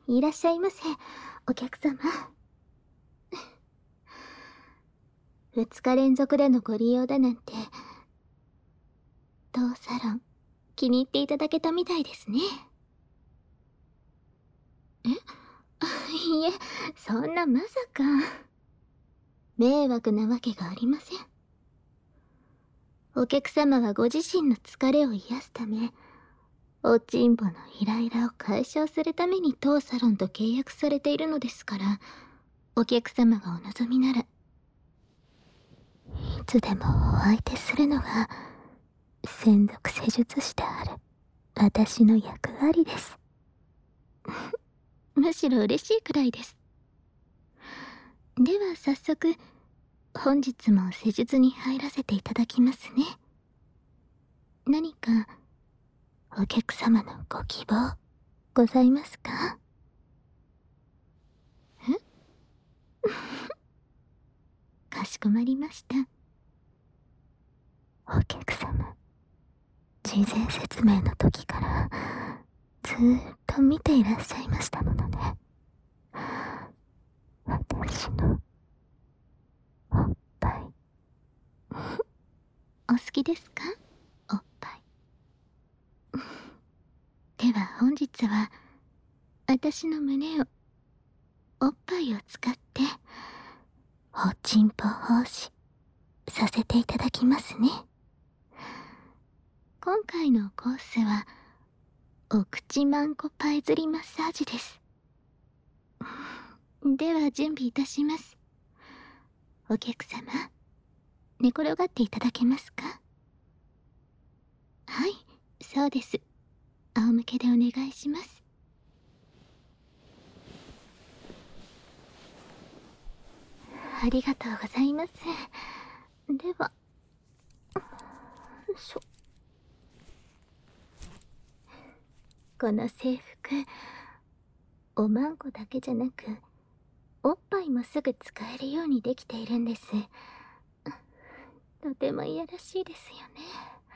いらっしゃいませ、お客様。2日連続でのご利用だなんて、当サロン、気に入っていただけたみたいですね。いいえ、そんなまさか。迷惑なわけがありません。お客様はご自身の疲れを癒すため、おちんぽのイライラを解消するために当サロンと契約されているのですから、お客様がお望みなら、いつでもお相手するのが、専属施術師である私の役割です。むしろ嬉しいくらいです。では早速、本日も施術に入らせていただきますね。何かお客様のご希望ございますか？かしこまりました。お客様、事前説明の時からずーっと見ていらっしゃいましたものね。私のおっぱいお好きですか？おっぱい。では本日は私の胸をおっぱいを使っておちんぽ奉仕させていただきますね。今回のコースはお口まんこパイ釣りマッサージです。では準備いたします。お客様、寝転がっていただけますか？はい、そうです。仰向けでお願いします。ありがとうございます。では、この制服、おまんこだけじゃなく、おっぱいもすぐ使えるようにできているんです。とてもいやらしいですよね。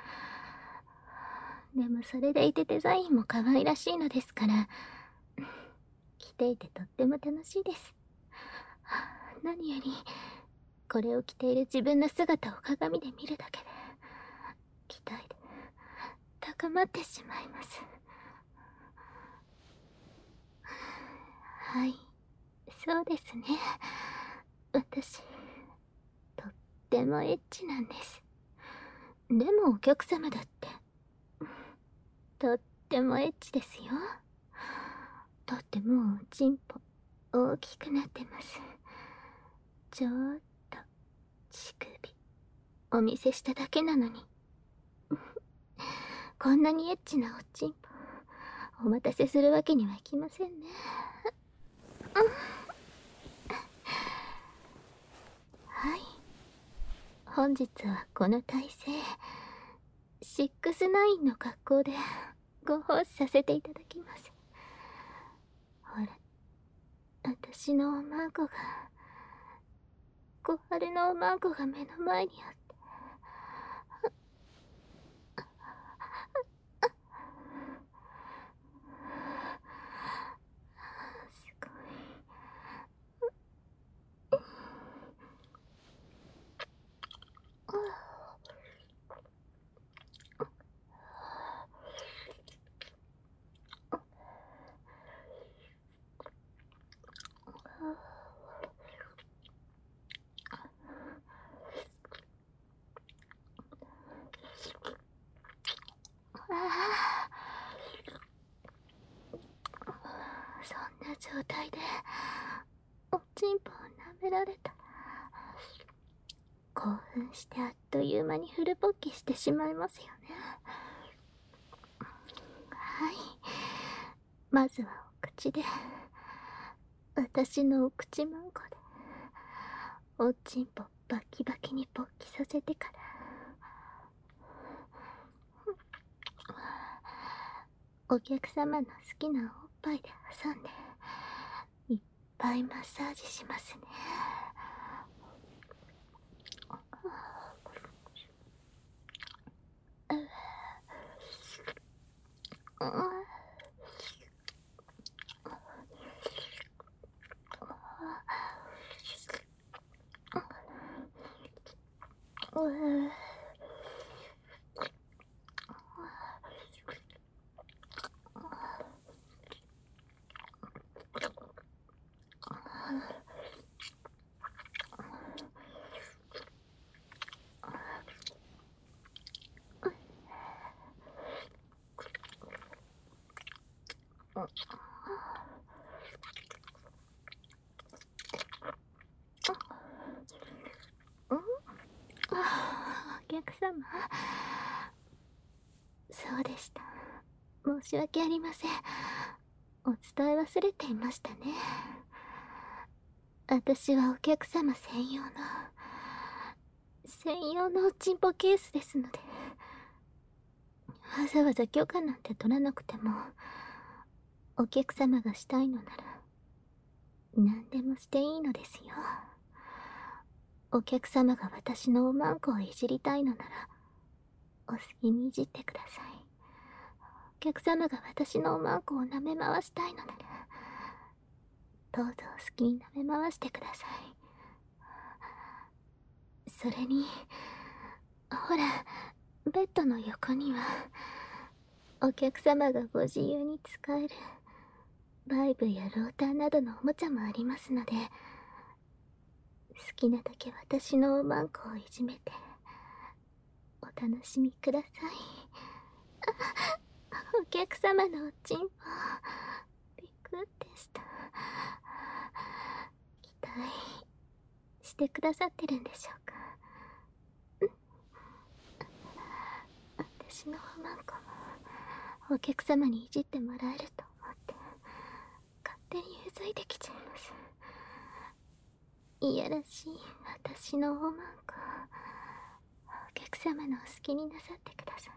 でもそれでいてデザインも可愛らしいのですから、着ていてとっても楽しいです。何より、これを着ている自分の姿を鏡で見るだけで、期待で高まってしまいます。はい、そうですね。私、とってもエッチなんです。でもお客様だって、とってもエッチですよ。だってもうチンポ大きくなってます。ちょーっと乳首お見せしただけなのにこんなにエッチなおちんぽお待たせするわけにはいきませんね。はい、本日はこの体勢6-9の格好でご奉仕させていただきます。ほら、私のおまんこが、小春のおまんこが目の前にあって、すごい。そんな状態でおちんぽを舐められたら興奮してあっという間にフル勃起してしまいますよね。はい、まずはお口で、私のお口まんこでおちんぽバキバキに勃起させてから、お客様の好きなおっぱいで挟んでいっぱいマッサージしますね。 お客様、そうでした。申し訳ありません。お伝え忘れていましたね。私はお客様専用のチンポケースですので、わざわざ許可なんて取らなくても、お客様がしたいのなら何でもしていいのですよ。お客様が私のおまんこをいじりたいのならお好きにいじってください。お客様が私のおまんこを舐め回したいのならどうぞお好きに舐め回してください。それに、ほら、ベッドの横にはお客様がご自由に使えるバイブやローターなどのおもちゃもありますので、好きなだけ私のおまんこをいじめてお楽しみください。お客様のおちんぽびっくりでした。期待してくださってるんでしょうか。私のおまんこもお客様にいじってもらえると思って勝手にうずいてきちゃいます。いやらしい私のおまんこ、お客様のお好きになさってください。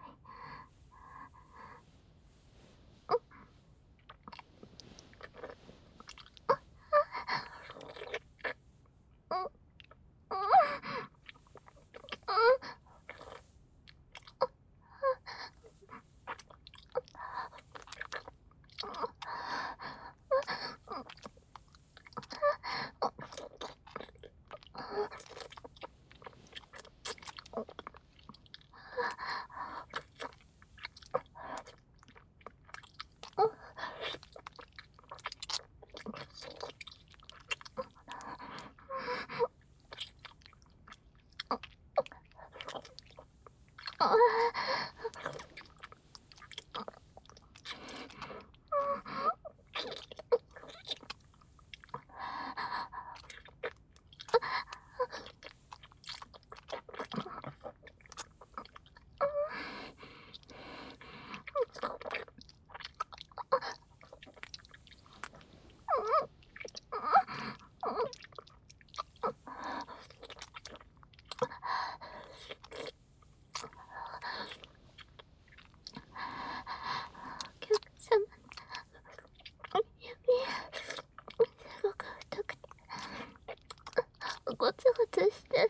ゴツゴツして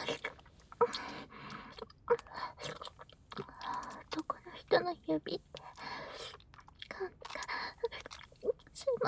男の人の指って感じがします。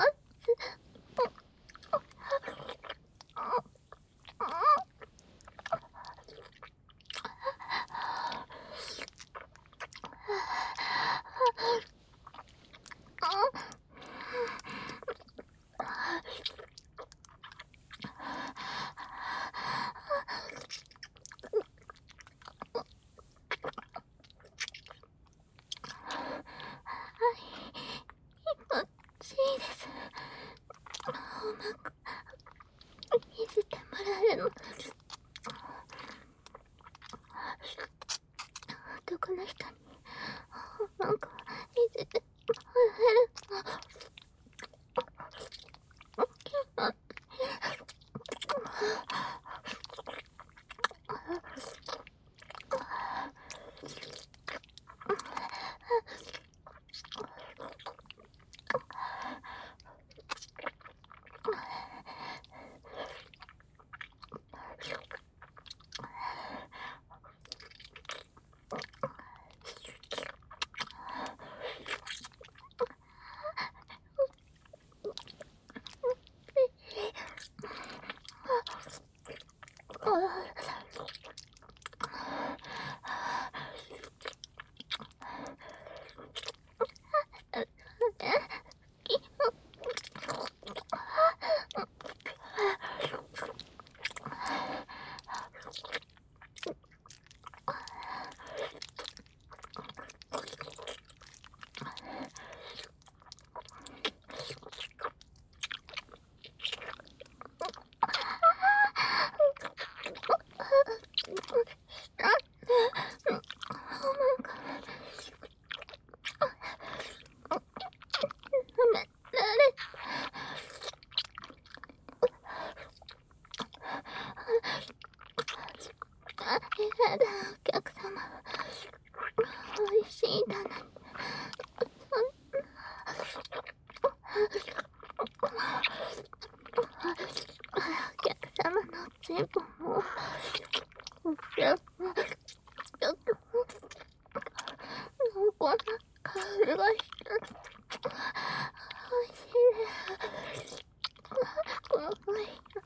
気持ちいいです。 香りがしておいしいです。この声。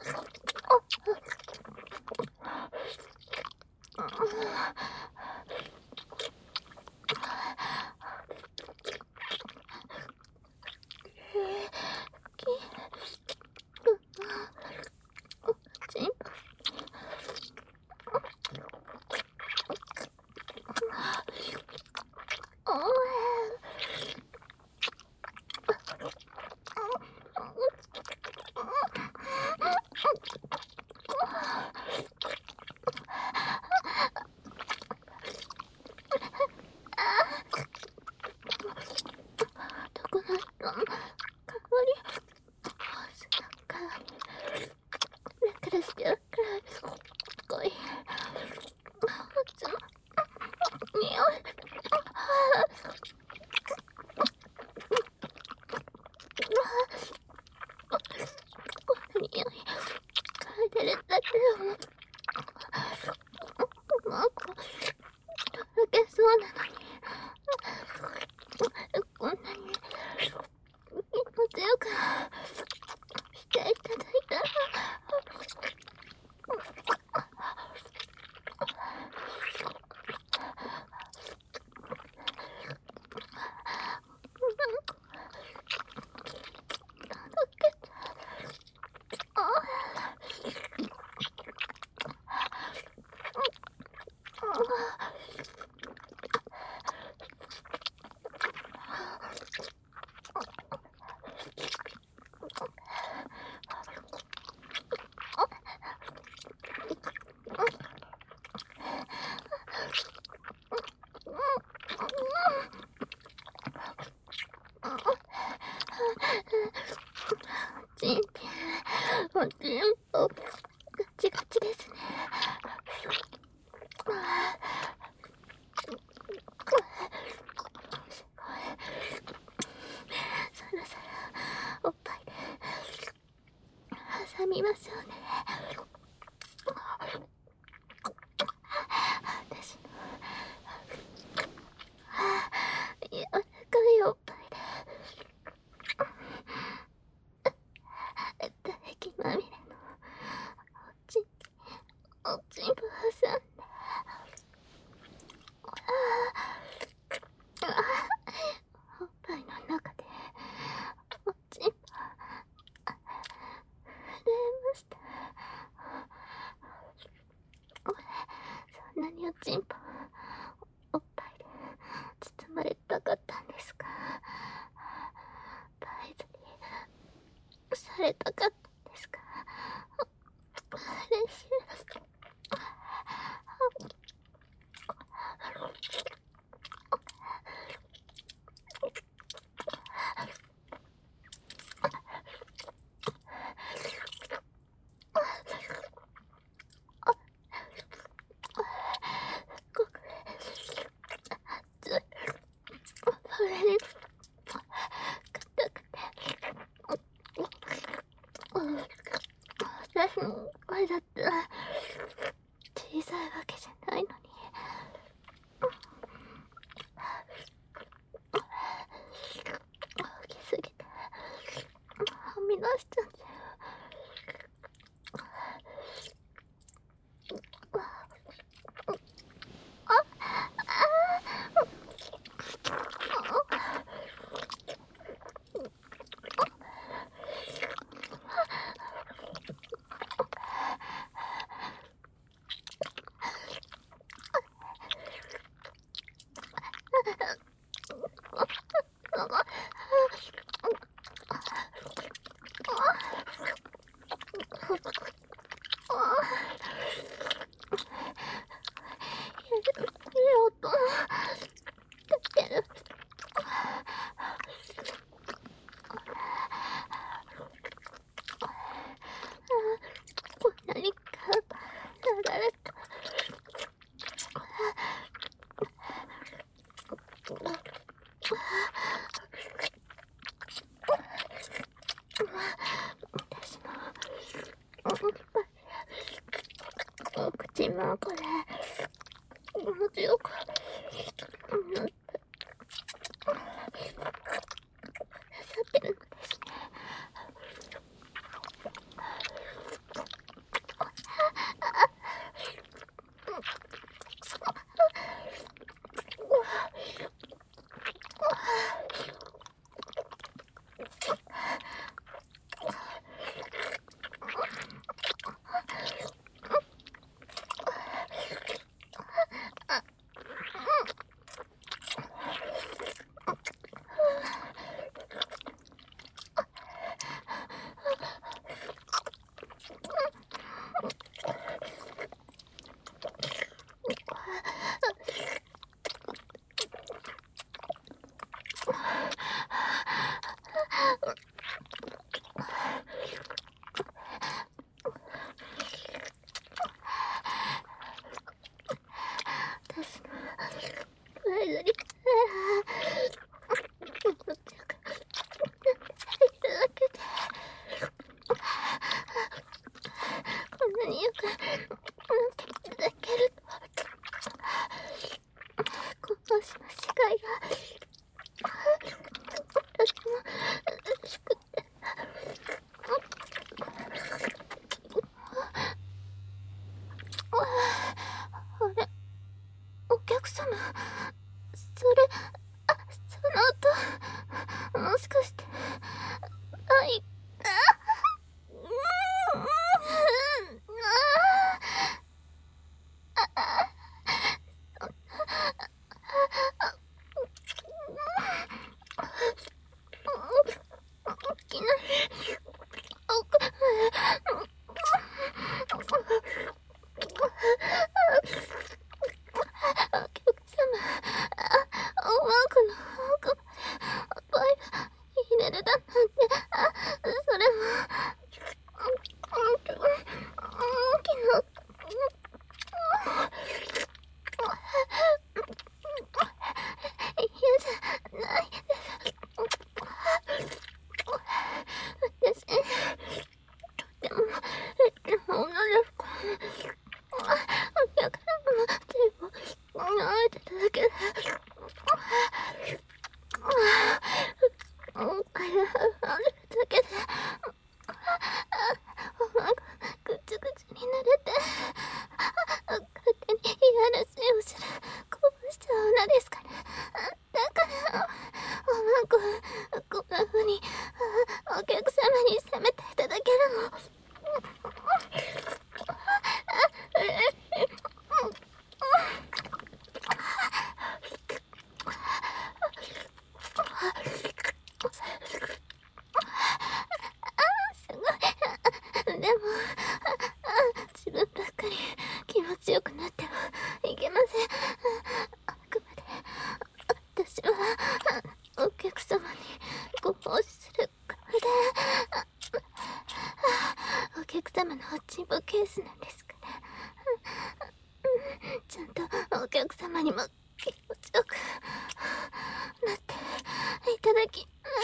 どこの香りだからしてるから濃い匂い匂い嗅いでるだけでもなんかとろけそうなのにこんなに気持ちよくしていただいたらチンっておちんぽガチガチですね。すごいそろそろおっぱいで挟みましょうね。私の柔らかいおっぱいで唾液まみれのおちんぽ挟んでおっぱいの中でおちんぽ震えました。そんなにおちんぽおっぱいで包まれたかったんですか。バイズにされたかったんですか。嬉しいです。それに硬くて私の声だって小さいわけじゃないのに大きすぎてはみ出しちゃってさってるのですね。私の前よりこんなによくなっていただけると、今年の視界がとても嬉しくて、あれ、お客様、それ、その音、もしかして、いきなり、お客様、マークの奥まで入れれたなんて、それも、昨日、嫌じゃないです。私、とても、女の子、お客様の手を舐めてただけで、あれだけで、ぐちゅぐちゅになれて、勝手に嫌らしいお汁こぼしちゃう女ですから。だから、こんな風にお客様に責めていただけるの。すごい。でも、自分ばっかり気持ちよくなってはいけません。あくまで私はお客様にご奉仕する側で、お客様のチンポケースなんですから、ちゃんとお客様にも気持ちよくなっていただきます。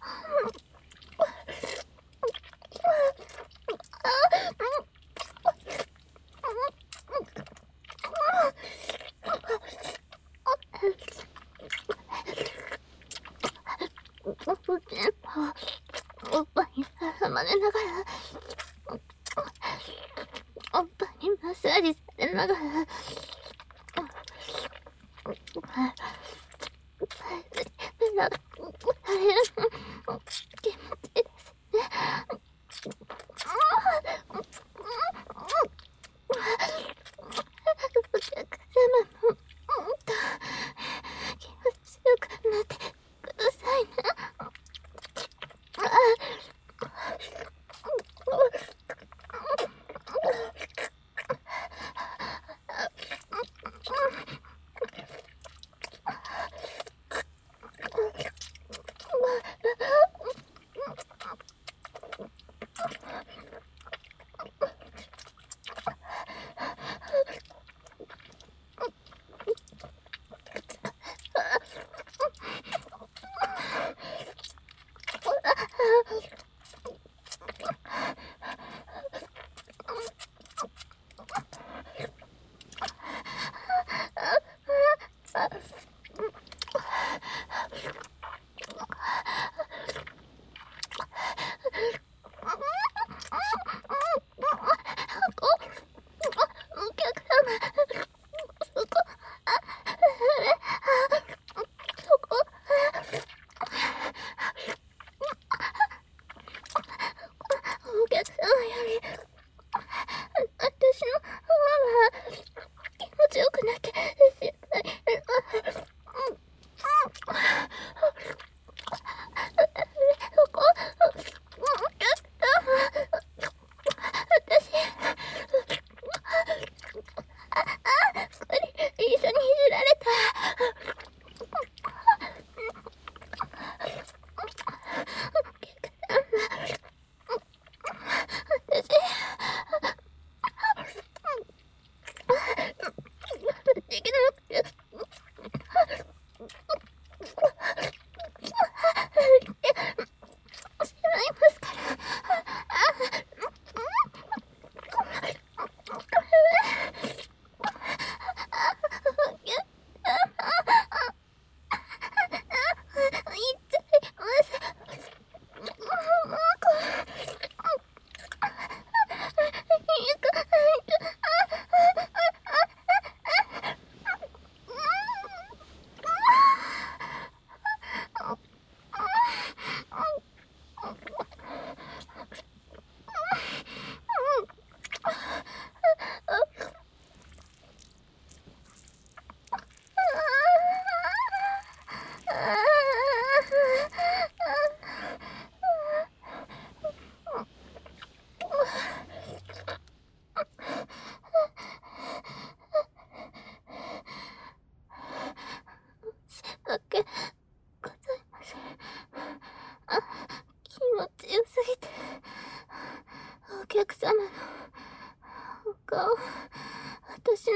おっぱいに挟まれながら、おっぱいにマッサージされながら、気持ちいいですね。お客様も気持ちよくなってくださいね。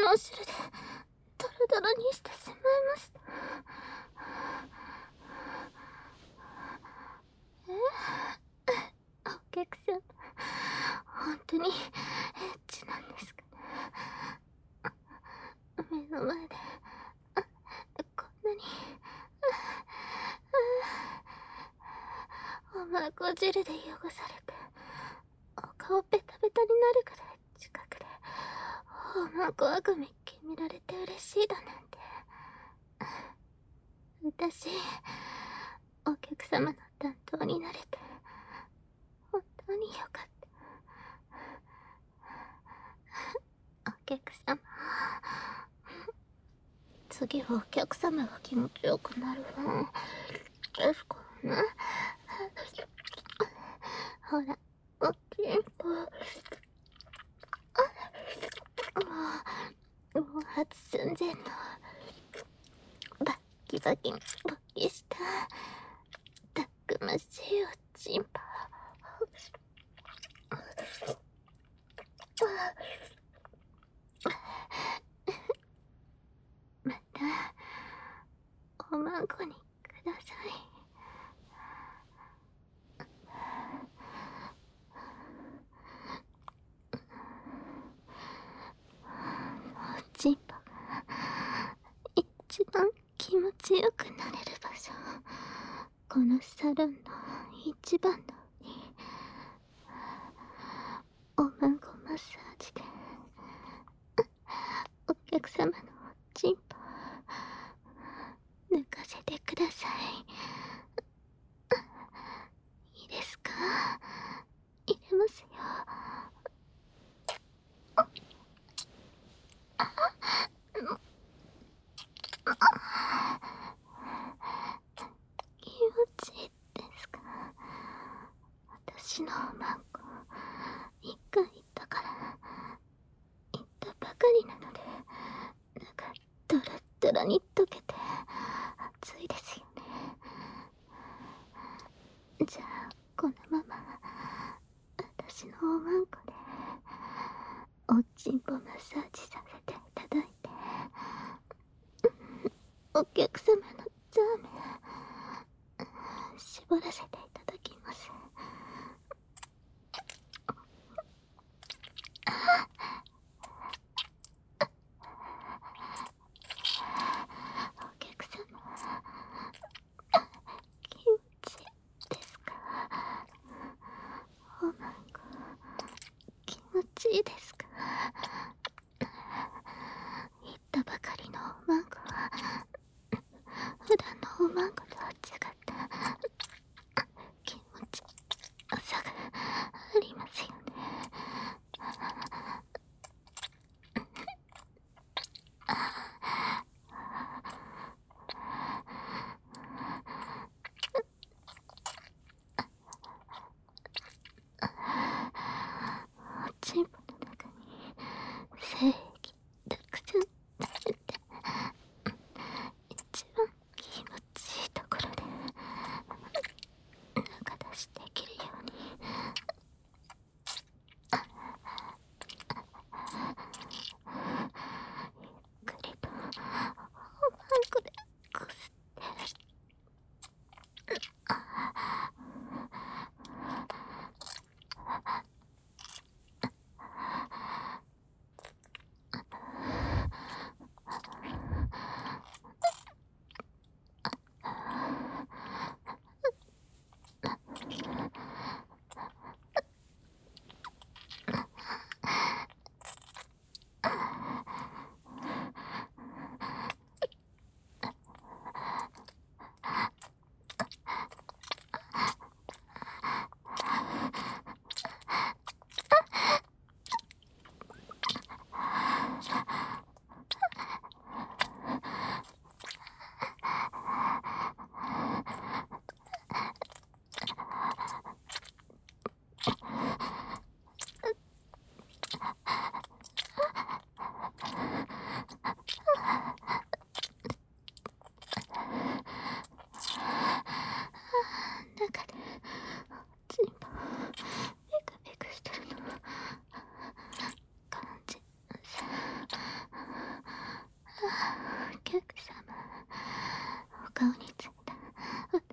お汁でドロドロにしてしまいました。お客さん、本当にエッチなんですかね。目の前でこんなにおまこ汁で汚されてお顔ベタベタになるくらい近くでおまこあぐめ決められて嬉しいだなんて。私、お客様の担当になれて本当によかった。お客様、次はお客様が気持ちよくなる番ですからね。ほら、おちんぽ。もう初寸前のバッキバキ勃起したたくましいおちんぽ。またおまんこにください。おちんぽが一番気持ちよくなれる場所、このサロンの一番のおまんこマッサージでお客様のおちんぽ抜かせてください。いいですか？入れますよ。気持ちいいですか？私のおまんこ一回言ったから言ったばかりなので中ドラッドラに溶けて熱いですよね。じゃあこのまま私のおまんこでおちんぽマッサージさせていただいて、お客様のザーメン絞らせていただきます。お客様、気持ちいいですか？おまんこ気持ちいいですか？言ったばかりのおまんこは普段のおまんことは違って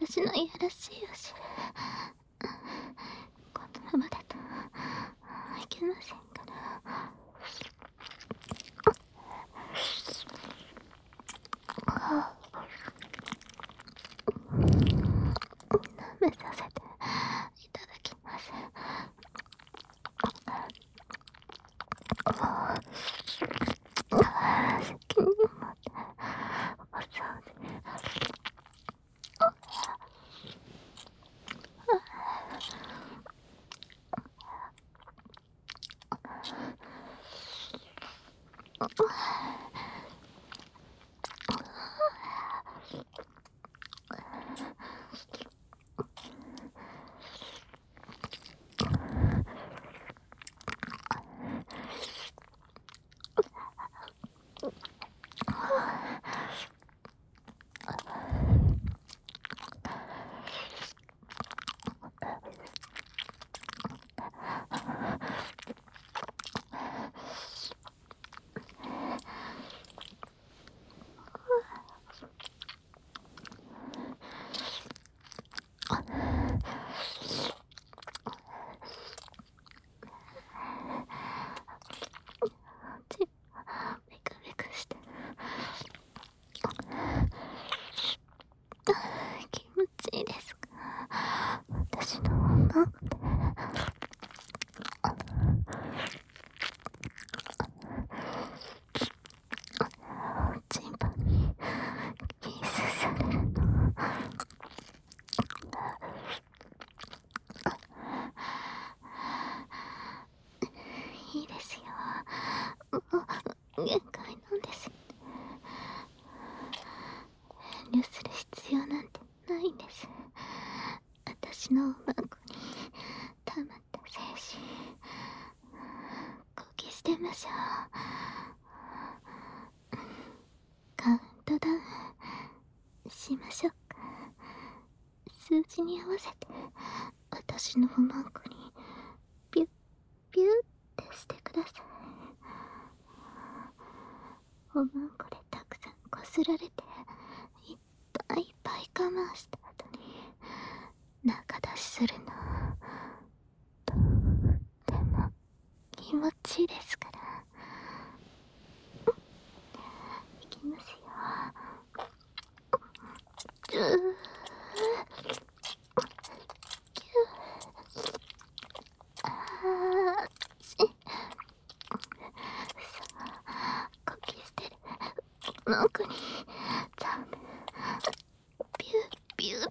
私のいやらしいお尻、このままだといけませんから。舐めさせていただきます。責任を持ってお掃除。メクメクしてる。気持ちいいですか？私のマンコでチンパにキスされるの。いいですよ。もう限界なんです。遠慮する必要なんてないんです。私のマンコに溜まった精子、呼吸してみましょう。カウントダウンしましょうか。数字に合わせて私のマンコにピュッピュッってしてください。おまんこでたくさんこすられていっぱいいっぱい我慢した後に中出しするの、とっても気持ちいいですから。いきますよ。キュー呼吸してるマンコにザムビュービュー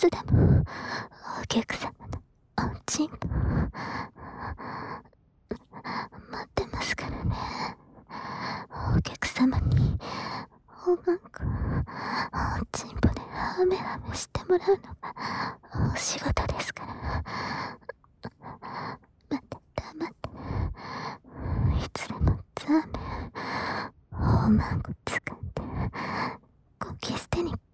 つでもお客様のおちんぽ待ってますからね。お客様におまんこおちんぽでハメハメしてもらうのがお仕事ですから。待って黙っていつでもザーメンおまんこ掴んでゴキ捨てに